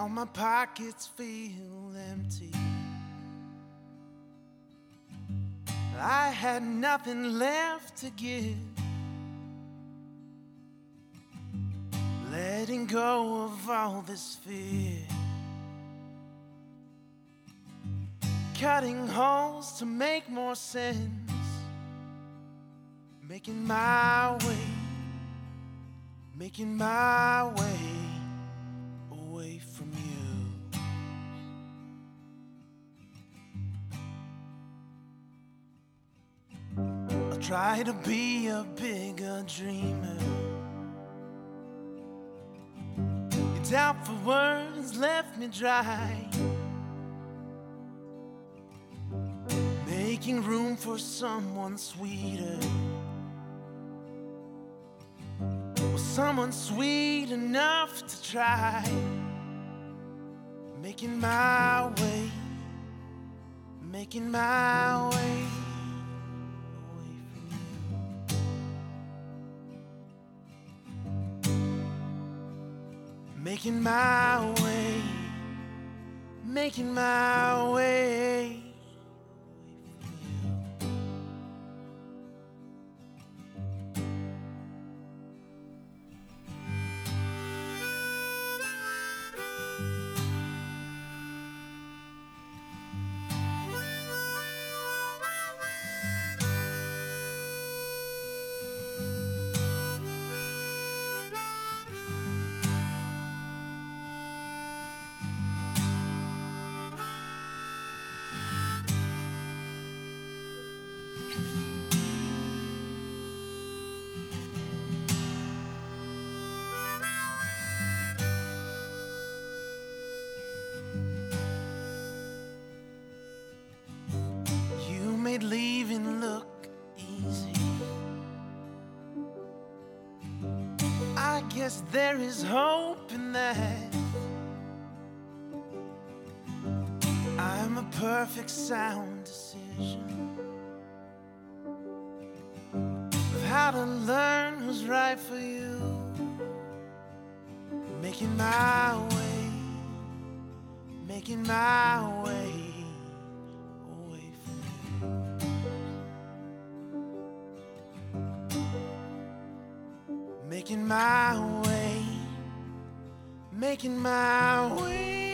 Now my pockets feel empty. I had nothing left to give. Letting go of all this fear, cutting holes to make more sense, making my way away from you. I'll try to be a bigger dreamer. Your doubtful words left me dry, making room for someone sweeter, or someone sweet enough to try. Making my way away from you. Making my way away from you. Made leaving look easy. I guess there is hope in that. I'm a perfect sound decision of how to learn who's right for you. Making my way away from you. Making my way